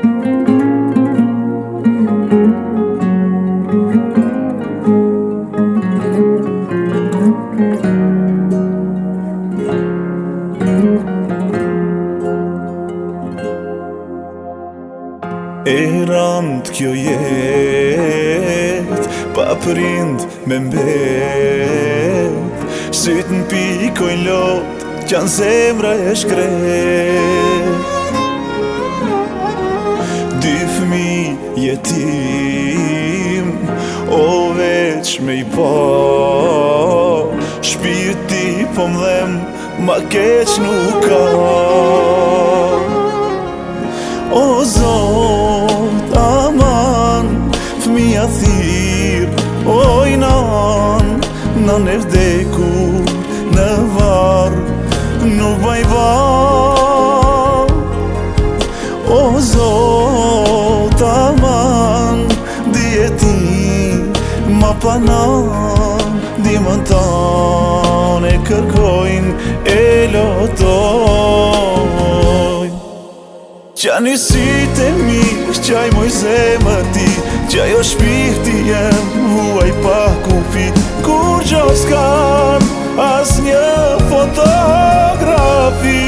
Erant kjo jet pa prind me mbet, syt n'pikojn lot qan zemra e shkret. Dy fmi jetim o veç me i pa, shpirti po m'dhem ma keq nuk ka. O Zot, aman, fëmija thirr, oj nan e vdekur në varr, nuk baj bar. O Zot, aman, djeti ma panan, dimën tan e kërkojnë e lotojnë. Qani sytë e mi, qaj moj zemër ti, qaj o shpirti jem, vuaj pa kufi, kur gjo s'kan as një fotografi.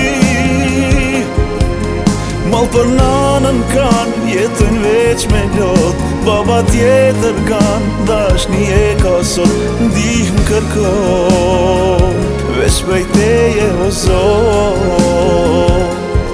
Mal për nanën kan, jetën veç me lot, baba tjetër kan, dashni e ka sot, ndihmë kërkon, veç prej teje o Zot.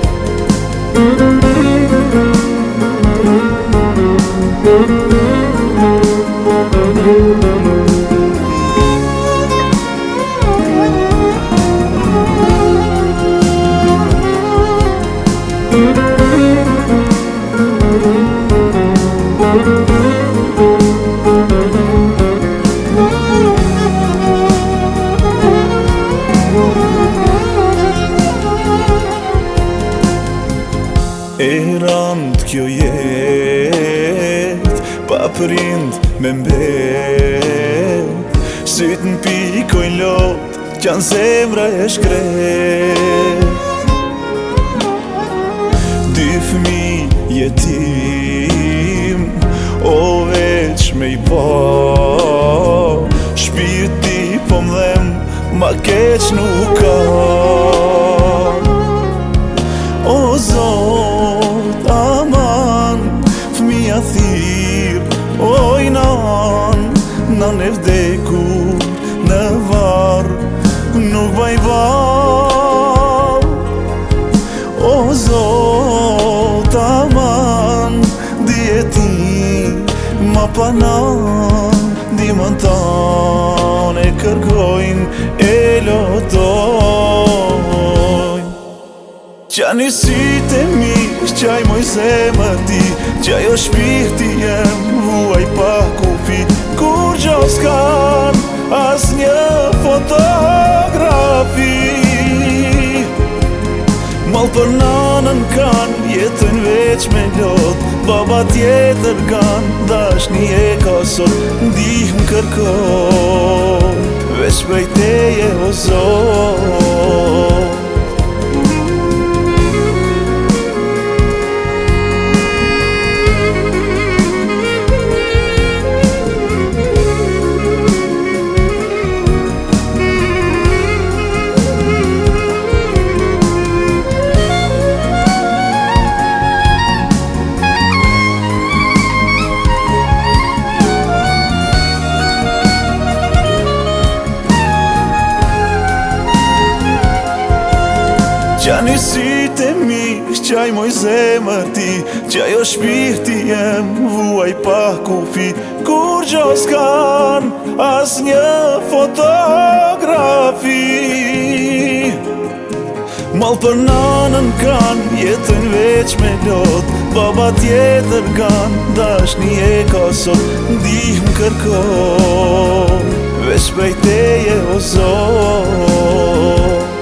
Erant kjo jet pa prind me mbet, syt n'pikojn lot qan zemra e shkret. Dy fmi jetim o veç me i pa, shpirti po m'dhem ma keq nuk ka. O Zot, aman, fëmija thirr, oj nan e vdekur në varr, nuk baj bar. O Zot, aman, djeti ma panan, dimën tan e kërkojnë e lotojnë. Qani sytë e mi, qaj moj zemër ti, qaj o shpirti jem, vuaj pa kufi, kur gjo s'kan as një fotografi. Mal për nanën kan, jetën veç me lot, baba tjetër kan, dashni e ka sot, ndihmë kërkon, veç prej teje o Zot. Qani sytë e mi, qaj moj zemër ti, qaj o shpirti jem, vuaj pa kufi, kur gjo s'kan as një fotografi. Mal për nanën kan, jetën veç me lot, baba tjetër kan, dashni e ka sot, ndihmë kërkon, veç prej teje o Zot.